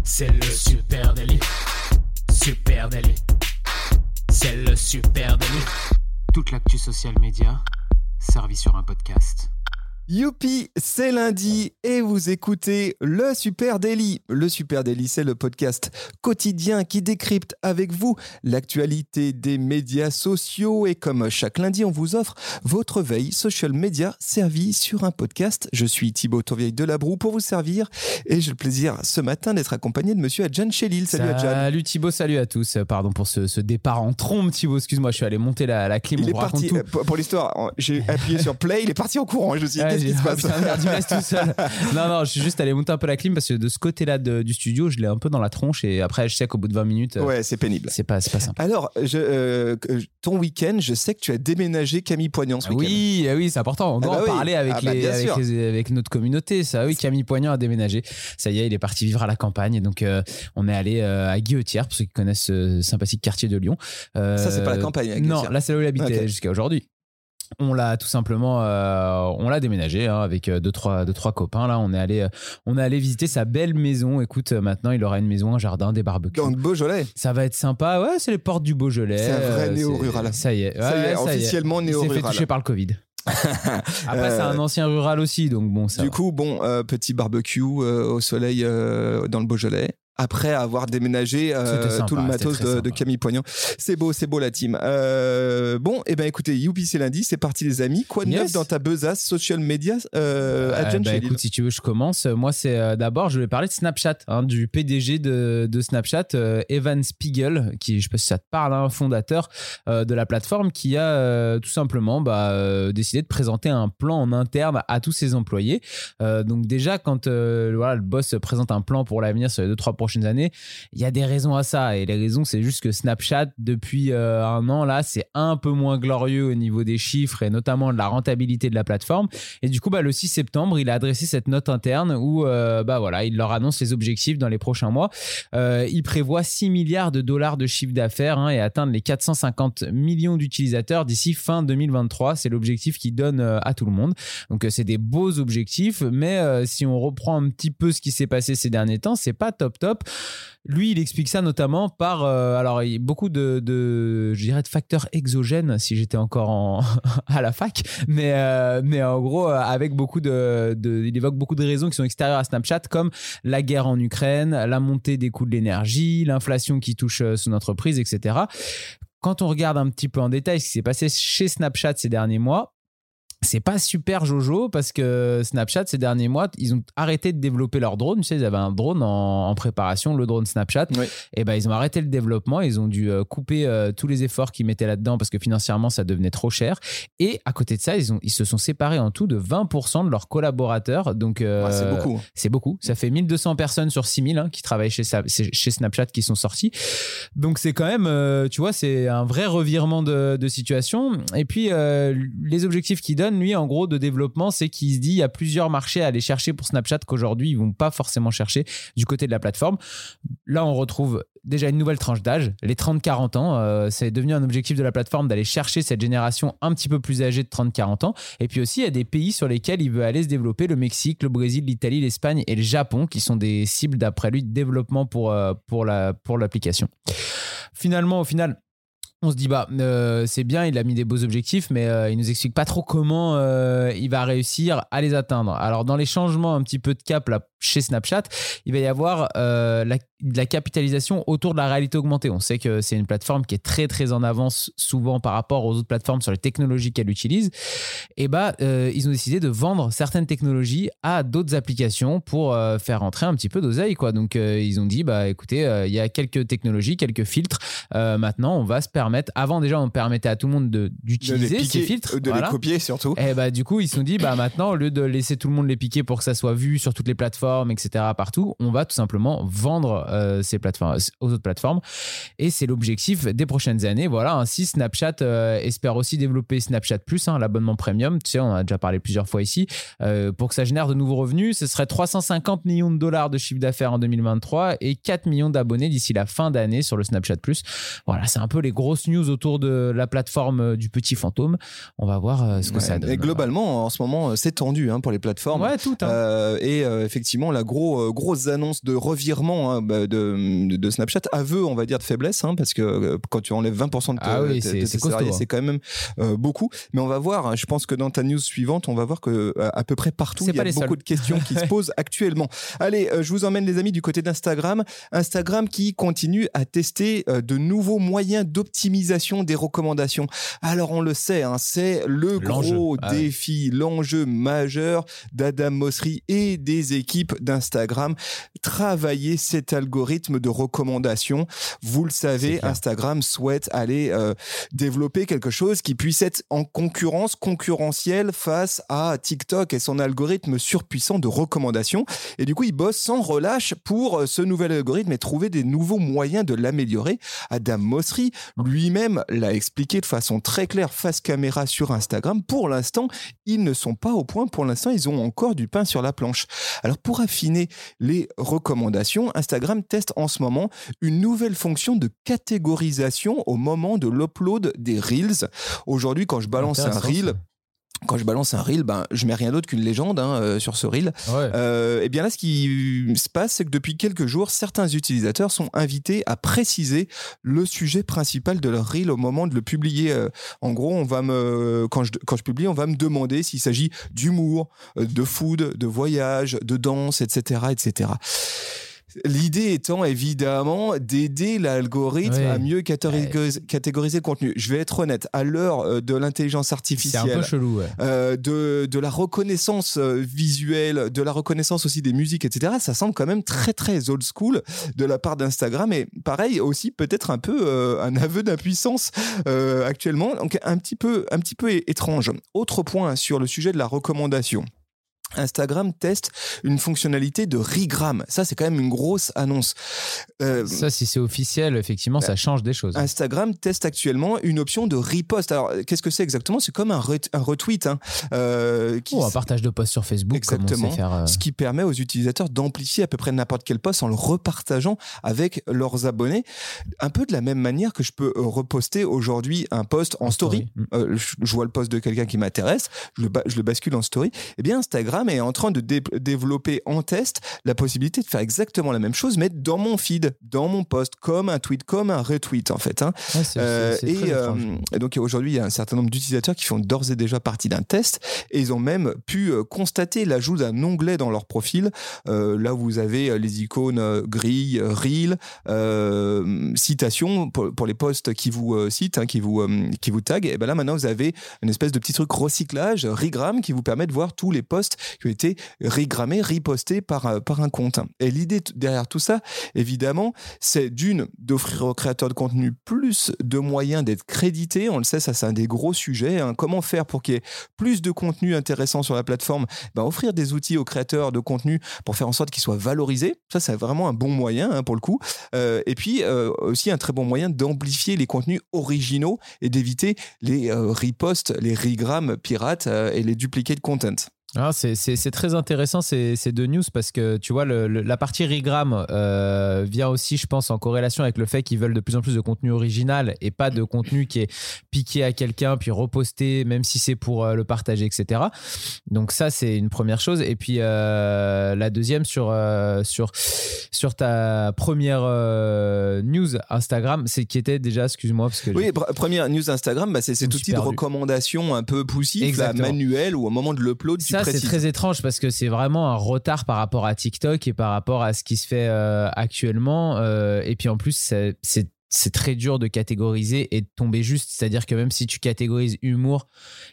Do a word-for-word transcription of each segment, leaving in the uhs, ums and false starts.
C'est le Super Daily. Super Daily. C'est le Super Daily. Toute l'actu social média servie sur un podcast. Youpi, c'est lundi et vous écoutez le Super Daily. Le Super Daily, c'est le podcast quotidien qui décrypte avec vous l'actualité des médias sociaux. Et comme chaque lundi, on vous offre votre veille social media servie sur un podcast. Je suis Thibaut Tourvieille de Labroue pour vous servir et j'ai le plaisir ce matin d'être accompagné de monsieur Adjan Chélil. Salut Adjan. Salut Thibaut, salut à tous. Pardon pour ce, ce départ en trombe Thibaut, excuse-moi, je suis allé monter la, la clim. Il est parti, tout. pour, pour l'histoire, j'ai appuyé sur play, il est parti en courant. Je me suis dit, Ouais, qu'est-ce qui se passe? Putain, merde, il me laisse tout seul. Non, non, je suis juste allé monter un peu la clim parce que de ce côté-là de, du studio, je l'ai un peu dans la tronche et après, je sais qu'au bout de vingt minutes, ouais, c'est pénible. C'est pas, c'est pas simple. Alors, je, euh, ton week-end, je sais que tu as déménagé Camille Poignant ce week-end. Oui, oui, c'est important. On doit ah bah en oui. parler avec, ah bah les, avec, les, avec notre communauté. Ça, oui, Camille Poignant a déménagé. Ça y est, il est parti vivre à la campagne. Donc, euh, on est allé euh, à Guillotière, pour ceux qui connaissent ce sympathique quartier de Lyon. Euh, Ça, c'est pas la campagne. À non, là, c'est là où il habitait okay. jusqu'à aujourd'hui. On l'a tout simplement, euh, on l'a déménagé hein, avec deux trois, deux, trois copains. Là, on est allé, on est allé visiter sa belle maison. Écoute, maintenant, il aura une maison, un jardin, des barbecues. Dans le Beaujolais. Ça va être sympa. Ouais, c'est les portes du Beaujolais. C'est un vrai euh, néo-rural. Ça y est, ouais, ça y est, ça officiellement y est. néo-rural. Il s'est fait toucher par le Covid. Après, euh, c'est un ancien rural aussi, donc bon. Ça du va. coup, bon, euh, petit barbecue euh, au soleil euh, dans le Beaujolais. Après avoir déménagé euh, sympa, tout le matos de, de Camille Poignant. C'est beau, c'est beau la team. Euh, bon, et eh ben écoutez, youpi, c'est lundi, c'est parti les amis. Quoi de yes. neuf dans ta besace social media euh, euh, Adjan bah, Chélil? Écoute, si tu veux, je commence. Moi, c'est euh, d'abord, je vais parler de Snapchat, hein, du P D G de, de Snapchat, euh, Evan Spiegel, qui, je sais pas si ça te parle, hein, fondateur euh, de la plateforme, qui a euh, tout simplement bah, euh, décidé de présenter un plan en interne à tous ses employés. Euh, donc déjà, quand euh, voilà, le boss présente un plan pour l'avenir sur les deux, trois prochaines années, il y a des raisons à ça et les raisons c'est juste que Snapchat depuis euh, un an là c'est un peu moins glorieux au niveau des chiffres et notamment de la rentabilité de la plateforme et du coup bah, le six septembre il a adressé cette note interne où euh, bah, voilà, il leur annonce les objectifs dans les prochains mois. Euh, il prévoit six milliards de dollars de chiffre d'affaires hein, et atteindre les quatre cent cinquante millions d'utilisateurs d'ici fin deux mille vingt-trois. C'est l'objectif qu'il donne euh, à tout le monde. Donc euh, c'est des beaux objectifs mais euh, si on reprend un petit peu ce qui s'est passé ces derniers temps, c'est pas top top. Lui, il explique ça notamment par euh, alors il y a beaucoup de, de je dirais de facteurs exogènes si j'étais encore en, à la fac, mais euh, mais en gros avec beaucoup de, de il évoque beaucoup de raisons qui sont extérieures à Snapchat comme la guerre en Ukraine, la montée des coûts de l'énergie, l'inflation qui touche son entreprise, et cetera. Quand on regarde un petit peu en détail ce qui s'est passé chez Snapchat ces derniers mois, c'est pas super jojo parce que Snapchat ces derniers mois ils ont arrêté de développer leur drone. Tu sais, ils avaient un drone en, en préparation, le drone Snapchat. Oui. Et ben ils ont arrêté le développement, ils ont dû euh, couper euh, tous les efforts qu'ils mettaient là-dedans parce que financièrement ça devenait trop cher. Et à côté de ça ils, ont, ils se sont séparés en tout de vingt pour cent de leurs collaborateurs. Donc euh, ouais, c'est beaucoup. C'est beaucoup. Ça fait mille deux cents personnes sur six mille hein, qui travaillent chez, chez Snapchat qui sont sortis. Donc c'est quand même, euh, tu vois, c'est un vrai revirement de, de situation. Et puis euh, les objectifs qu'ils donnent lui en gros de développement c'est qu'il se dit il y a plusieurs marchés à aller chercher pour Snapchat qu'aujourd'hui ils vont pas forcément chercher du côté de la plateforme. Là on retrouve déjà une nouvelle tranche d'âge, les trente quarante ans. Euh, c'est devenu un objectif de la plateforme d'aller chercher cette génération un petit peu plus âgée de trente quarante ans. Et puis aussi il y a des pays sur lesquels il veut aller se développer, le Mexique, le Brésil, l'Italie, l'Espagne et le Japon qui sont des cibles d'après lui de développement pour, euh, pour, la, pour l'application. Finalement au final on se dit bah euh, c'est bien, il a mis des beaux objectifs mais euh, il nous explique pas trop comment euh, il va réussir à les atteindre. Alors dans les changements un petit peu de cap là chez Snapchat, il va y avoir euh, la, de la capitalisation autour de la réalité augmentée. On sait que c'est une plateforme qui est très très en avance souvent par rapport aux autres plateformes sur les technologies qu'elle utilise. Et bah euh, ils ont décidé de vendre certaines technologies à d'autres applications pour euh, faire rentrer un petit peu d'oseille quoi. Donc euh, ils ont dit bah écoutez il euh, y a quelques technologies, quelques filtres. Euh, maintenant on va se permettre. Avant déjà on permettait à tout le monde de, d'utiliser de piquer, ces filtres, de voilà. les copier surtout. Et bah du coup ils se sont dit bah maintenant au lieu de laisser tout le monde les piquer pour que ça soit vu sur toutes les plateformes et cetera partout, on va tout simplement vendre euh, ces plateformes aux autres plateformes et c'est l'objectif des prochaines années. Voilà, ainsi Snapchat euh, espère aussi développer Snapchat Plus, hein, l'abonnement premium. Tu sais, on en a déjà parlé plusieurs fois ici. Euh, pour que ça génère de nouveaux revenus, ce serait trois cent cinquante millions de dollars de chiffre d'affaires en deux mille vingt-trois et quatre millions d'abonnés d'ici la fin d'année sur le Snapchat Plus. Voilà, c'est un peu les grosses grosses news autour de la plateforme du petit fantôme. On va voir euh, ce que ouais, ça donne. Et globalement, en ce moment, c'est tendu hein, pour les plateformes. Ouais, tout. Hein. Euh, et euh, effectivement, la gros, euh, grosse annonce de revirement hein, de, de, de Snapchat, aveu, on va dire, de faiblesse, hein, parce que euh, quand tu enlèves vingt pour cent de, te, ah oui, de, c'est, de c'est tes salariés, costaud, hein. c'est quand même euh, beaucoup. Mais on va voir, hein, je pense que dans ta news suivante, on va voir que euh, à peu près partout, c'est il y a beaucoup seuls. de questions qui se posent actuellement. Allez, euh, je vous emmène les amis du côté d'Instagram. Instagram qui continue à tester euh, de nouveaux moyens d'optimisation des recommandations. Alors on le sait, hein, c'est le l'enjeu. gros ah, défi, ouais. l'enjeu majeur d'Adam Mosseri et des équipes d'Instagram. Travailler cet algorithme de recommandation. Vous le savez, Instagram souhaite aller euh, développer quelque chose qui puisse être en concurrence, concurrentiel face à TikTok et son algorithme surpuissant de recommandation. Et du coup, il bosse sans relâche pour ce nouvel algorithme et trouver des nouveaux moyens de l'améliorer. Adam Mosseri lui-même l'a expliqué de façon très claire face caméra sur Instagram. Pour l'instant, ils ne sont pas au point. Pour l'instant, ils ont encore du pain sur la planche. Alors, pour affiner les recommandations, Instagram teste en ce moment une nouvelle fonction de catégorisation au moment de l'upload des Reels. Aujourd'hui, quand je balance un Reel, quand je balance un reel, ben, je mets rien d'autre qu'une légende hein, euh, sur ce reel. Ouais. Euh, et bien là, ce qui se passe, c'est que depuis quelques jours, certains utilisateurs sont invités à préciser le sujet principal de leur reel au moment de le publier. Euh, en gros, on va me, quand je, quand je publie, on va me demander s'il s'agit d'humour, de food, de voyage, de danse, et cetera, et cetera. L'idée étant évidemment d'aider l'algorithme oui. à mieux catégoriser, catégoriser le contenu. Je vais être honnête, à l'heure de l'intelligence artificielle, c'est un peu chelou, ouais. euh, de, de la reconnaissance visuelle, de la reconnaissance aussi des musiques, et cetera, ça semble quand même très très old school de la part d'Instagram et pareil aussi peut-être un peu euh, un aveu d'impuissance euh, actuellement, donc un petit peu, un petit peu étrange. Autre point sur le sujet de la recommandation. Instagram teste une fonctionnalité de regram. Ça, c'est quand même une grosse annonce. Euh, ça, si c'est officiel, effectivement, bah, ça change des choses. Instagram teste actuellement une option de repost. Alors, qu'est-ce que c'est exactement ? C'est comme un, re- un retweet. Hein, euh, qui... oh, un partage de posts sur Facebook. Exactement. Comme on sait faire, euh... Ce qui permet aux utilisateurs d'amplifier à peu près n'importe quel post en le repartageant avec leurs abonnés. Un peu de la même manière que je peux reposter aujourd'hui un post en, en story. story. Euh, je, je vois le post de quelqu'un qui m'intéresse, je le, ba- je le bascule en story. Eh bien, Instagram est en train de dé- développer en test la possibilité de faire exactement la même chose, mais dans mon feed, dans mon post, comme un tweet, comme un retweet en fait. Hein. Ouais, c'est, euh, c'est, c'est et, euh, et donc aujourd'hui, il y a un certain nombre d'utilisateurs qui font d'ores et déjà partie d'un test et ils ont même pu euh, constater l'ajout d'un onglet dans leur profil. Euh, là où vous avez les icônes euh, grille, euh, reel, euh, citation pour, pour les posts qui vous euh, citent, hein, qui vous euh, qui vous taguent. Et ben là maintenant, vous avez une espèce de petit truc recyclage, regram, qui vous permet de voir tous les posts qui ont été regrammés, repostés par, par un compte. Et l'idée t- derrière tout ça, évidemment, c'est d'une, d'offrir aux créateurs de contenu plus de moyens d'être crédités. On le sait, ça c'est un des gros sujets. Hein. Comment faire pour qu'il y ait plus de contenu intéressant sur la plateforme ? Ben, offrir des outils aux créateurs de contenu pour faire en sorte qu'ils soient valorisés. Ça, c'est vraiment un bon moyen hein, pour le coup. Euh, et puis, euh, aussi un très bon moyen d'amplifier les contenus originaux et d'éviter les euh, reposts, les regrammes pirates euh, et les duplicate content. Ah, c'est, c'est, c'est très intéressant ces, ces deux news parce que tu vois le, le, la partie regram euh, vient aussi je pense en corrélation avec le fait qu'ils veulent de plus en plus de contenu original et pas de contenu qui est piqué à quelqu'un puis reposté même si c'est pour euh, le partager, etc. Donc ça c'est une première chose. Et puis euh, la deuxième sur, euh, sur, sur ta première euh, news Instagram, c'est qui était déjà, excuse-moi parce que oui, pr- première news Instagram, bah, c'est cet outil de recommandation un peu poussif, là, manuel, ou au moment de l'upload tu ça précises. C'est très étrange parce que c'est vraiment un retard par rapport à TikTok et par rapport à ce qui se fait euh, actuellement euh, et puis en plus c'est, c'est c'est très dur de catégoriser et de tomber juste. C'est-à-dire que même si tu catégorises humour,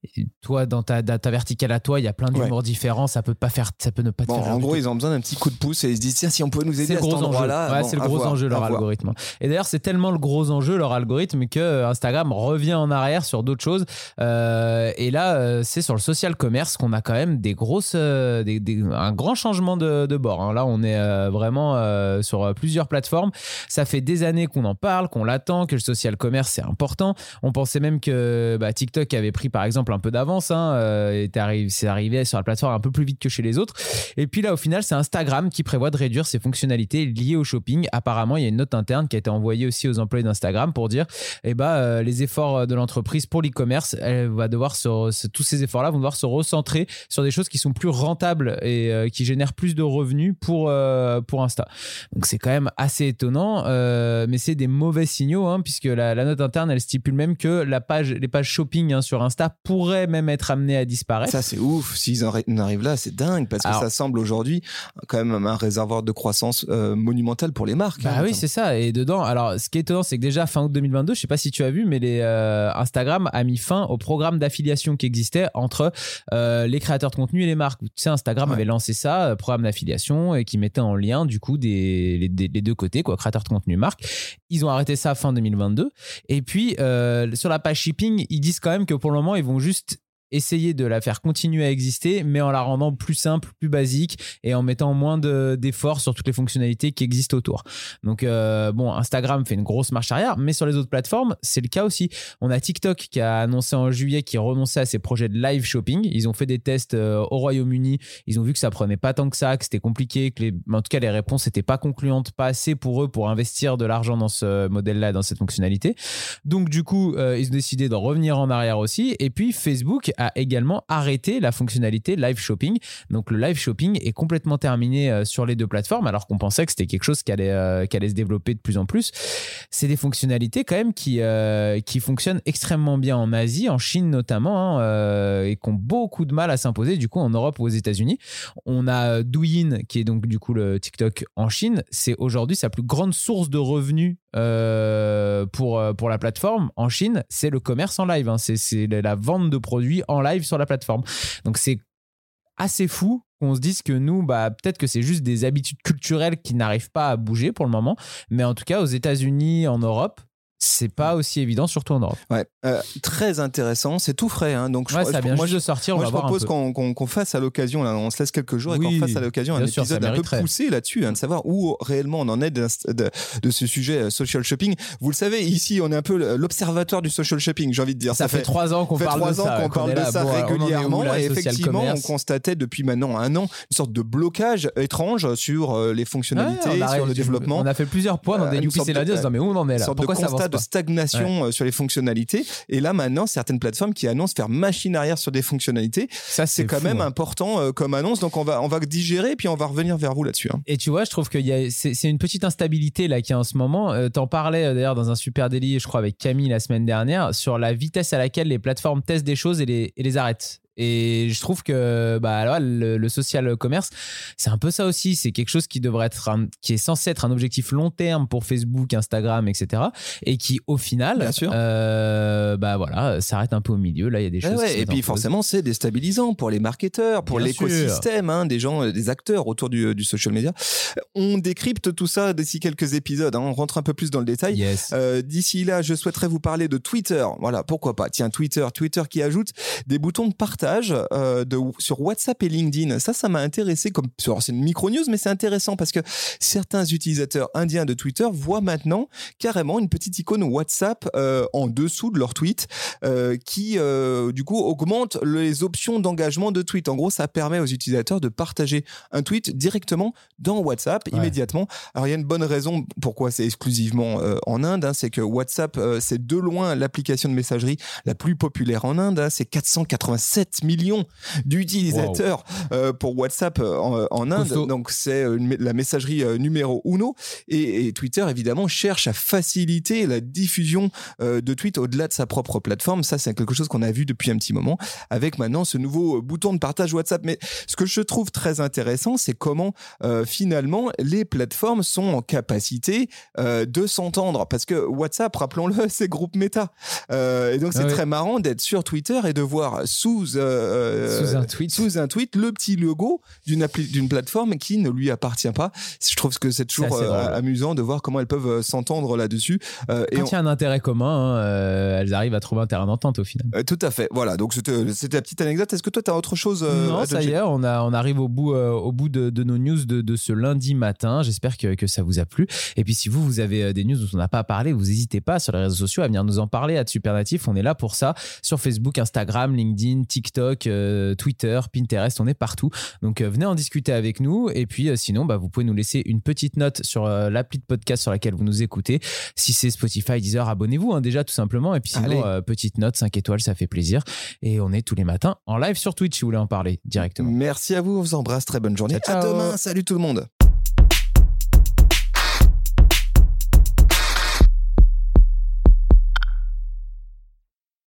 toi, dans ta, dans ta verticale à toi, il y a plein d'humours ouais. différents. Ça peut pas faire, ça peut ne pas te bon, faire. En gros, ils ont besoin d'un petit coup de pouce et ils se disent tiens, si on peut nous aider c'est à cet endroit-là. Ouais, bon, c'est le gros voir, enjeu leur algorithme. Et d'ailleurs, c'est tellement le gros enjeu leur algorithme que Instagram revient en arrière sur d'autres choses. Euh, et là, c'est sur le social commerce qu'on a quand même des grosses, euh, des, des, un grand changement de, de bord. Hein. Là, on est euh, vraiment euh, sur plusieurs plateformes. Ça fait des années qu'on en parle, parle, qu'on l'attend, que le social commerce c'est important. On pensait même que bah, TikTok avait pris par exemple un peu d'avance, hein, euh, était arrivé, c'est arrivé sur la plateforme un peu plus vite que chez les autres. Et puis là, au final, c'est Instagram qui prévoit de réduire ses fonctionnalités liées au shopping. Apparemment, il y a une note interne qui a été envoyée aussi aux employés d'Instagram pour dire, eh ben, euh, les efforts de l'entreprise pour l'e-commerce, elle va devoir se, tous ces efforts-là vont devoir se recentrer sur des choses qui sont plus rentables et euh, qui génèrent plus de revenus pour euh, pour Insta. Donc c'est quand même assez étonnant, euh, mais c'est des mauvais signaux, hein, puisque la, la note interne, elle stipule même que la page, les pages shopping hein, sur Insta pourraient même être amenées à disparaître. Ça c'est ouf, s'ils en arrivent là, c'est dingue, parce que Alors, ça semble aujourd'hui quand même un réservoir de croissance euh, monumental pour les marques. Bah hein, oui, c'est ça. Et dedans, alors ce qui est étonnant, c'est que déjà fin août deux mille vingt-deux, je sais pas si tu as vu, mais les, euh, Instagram a mis fin au programme d'affiliation qui existait entre euh, les créateurs de contenu et les marques. Tu sais, Instagram ouais. avait lancé ça, euh, programme d'affiliation, et qui mettait en lien du coup des, les, des, les deux côtés, quoi, créateurs de contenu, marques. Ils ont arrêté ça fin deux mille vingt-deux. Et puis euh, sur la page shipping, ils disent quand même que pour le moment, ils vont juste essayer de la faire continuer à exister, mais en la rendant plus simple, plus basique et en mettant moins de, d'efforts sur toutes les fonctionnalités qui existent autour. Donc, euh, bon, Instagram fait une grosse marche arrière, mais sur les autres plateformes, c'est le cas aussi. On a TikTok qui a annoncé en juillet qu'il renonçait à ses projets de live shopping. Ils ont fait des tests euh, au Royaume-Uni. Ils ont vu que ça prenait pas tant que ça, que c'était compliqué, que les, en tout cas, les réponses n'étaient pas concluantes, pas assez pour eux pour investir de l'argent dans ce modèle-là, dans cette fonctionnalité. Donc, du coup, euh, ils ont décidé de revenir en arrière aussi. Et puis, Facebook a également arrêté la fonctionnalité live shopping. Donc le live shopping est complètement terminé euh, sur les deux plateformes, alors qu'on pensait que c'était quelque chose qui allait, euh, qui allait se développer de plus en plus. C'est des fonctionnalités quand même qui, euh, qui fonctionnent extrêmement bien en Asie, en Chine notamment, hein, euh, et qui ont beaucoup de mal à s'imposer du coup en Europe ou aux États-Unis. On a Douyin qui est donc du coup le TikTok en Chine. C'est aujourd'hui sa plus grande source de revenus euh, pour, pour la plateforme en Chine, c'est le commerce en live, hein. c'est, c'est la vente de produits en live sur la plateforme. Donc c'est assez fou qu'on se dise que nous, bah, peut-être que c'est juste des habitudes culturelles qui n'arrivent pas à bouger pour le moment, mais en tout cas aux États-Unis, en Europe, c'est pas aussi évident, surtout en Europe. Ouais, euh, très intéressant, c'est tout frais, hein, donc ouais, je, ça vient moi, juste de sortir. Moi, on je va propose voir un peu. qu'on, qu'on, qu'on fasse à l'occasion, là, on se laisse quelques jours oui, et qu'on fasse à l'occasion un sûr, épisode un peu poussé là-dessus, hein, de savoir où réellement on en est de, de, de ce sujet euh, social shopping. Vous le savez, ici, on est un peu l'observateur du social shopping, j'ai envie de dire. Ça, ça fait trois ans qu'on fait parle trois de ans ça, qu'on parle de ça bon, régulièrement, là, et effectivement, on constatait depuis maintenant un an une sorte de blocage étrange sur euh, les fonctionnalités, ouais, sur le développement. On a fait plusieurs points dans des U P C lundi en disant mais où on en est là ? Pourquoi ça avance pas ? Une sorte de constat de stagnation ouais. sur les fonctionnalités. Et là maintenant certaines plateformes qui annoncent faire machine arrière sur des fonctionnalités, ça c'est, c'est quand fou, même hein. important euh, comme annonce, donc on va on va digérer puis on va revenir vers vous là-dessus, hein. Et tu vois, je trouve que y a, c'est, c'est une petite instabilité là qu'il y a en ce moment. euh, t'en parlais euh, d'ailleurs dans un super délit, je crois avec Camille la semaine dernière, sur la vitesse à laquelle les plateformes testent des choses et les, et les arrêtent. Et je trouve que bah, alors, le, le social commerce, c'est un peu ça aussi. C'est quelque chose qui devrait être un, qui est censé être un objectif long terme pour Facebook, Instagram, et cetera. Et qui, au final, euh, bah voilà, s'arrête un peu au milieu. Là, il y a des choses. Ouais, qui et puis forcément, c'est déstabilisant pour les marketeurs, pour Bien l'écosystème, hein, des gens, des acteurs autour du, du social media. On décrypte tout ça d'ici quelques épisodes, hein. On rentre un peu plus dans le détail. Yes. Euh, d'ici là, je souhaiterais vous parler de Twitter. Voilà, pourquoi pas. Tiens, Twitter, Twitter qui ajoute des boutons de partage. Euh, de, sur WhatsApp et LinkedIn. Ça, ça m'a intéressé. Comme, c'est une micro-news, mais c'est intéressant parce que certains utilisateurs indiens de Twitter voient maintenant carrément une petite icône WhatsApp euh, en dessous de leur tweet euh, qui, euh, du coup, augmente les options d'engagement de tweet. En gros, ça permet aux utilisateurs de partager un tweet directement dans WhatsApp ouais. immédiatement. Alors, il y a une bonne raison pourquoi c'est exclusivement euh, en Inde. Hein, c'est que WhatsApp, euh, c'est de loin l'application de messagerie la plus populaire en Inde. Hein, c'est quatre cent quatre-vingt-sept millions d'utilisateurs wow. euh, pour WhatsApp en, en Inde. Costaud. Donc, c'est une, la messagerie euh, numéro uno. Et, et Twitter, évidemment, cherche à faciliter la diffusion euh, de tweets au-delà de sa propre plateforme. Ça, c'est quelque chose qu'on a vu depuis un petit moment avec maintenant ce nouveau bouton de partage WhatsApp. Mais ce que je trouve très intéressant, c'est comment euh, finalement les plateformes sont en capacité euh, de s'entendre. Parce que WhatsApp, rappelons-le, c'est groupe Meta. Euh, et donc, c'est ah oui. très marrant d'être sur Twitter et de voir sous euh, euh, sous un tweet, sous un tweet le petit logo d'une, appli- d'une plateforme qui ne lui appartient pas. Je trouve que c'est toujours c'est euh, amusant de voir comment elles peuvent s'entendre là-dessus. Euh, Quand il y a un intérêt commun, hein, euh, elles arrivent à trouver un terrain d'entente au final. Euh, tout à fait. Voilà, donc c'était, c'était la petite anecdote. Est-ce que toi, tu as autre chose euh, Non, à ça y est, on, a, on arrive au bout, euh, au bout de, de nos news de, de ce lundi matin. J'espère que, que ça vous a plu. Et puis, si vous, vous avez des news dont on n'a pas parlé, vous n'hésitez pas sur les réseaux sociaux à venir nous en parler à Supernatif. On est là pour ça. Sur Facebook, Instagram, LinkedIn, TikTok, euh, Twitter, Pinterest, on est partout. Donc, euh, venez en discuter avec nous. Et puis, euh, sinon, bah, vous pouvez nous laisser une petite note sur euh, l'appli de podcast sur laquelle vous nous écoutez. Si c'est Spotify, Deezer, abonnez-vous hein, déjà tout simplement. Et puis sinon, euh, petite note, cinq étoiles, ça fait plaisir. Et on est tous les matins en live sur Twitch si vous voulez en parler directement. Merci à vous, on vous embrasse, très bonne journée. Ciao, ciao. À demain, salut tout le monde.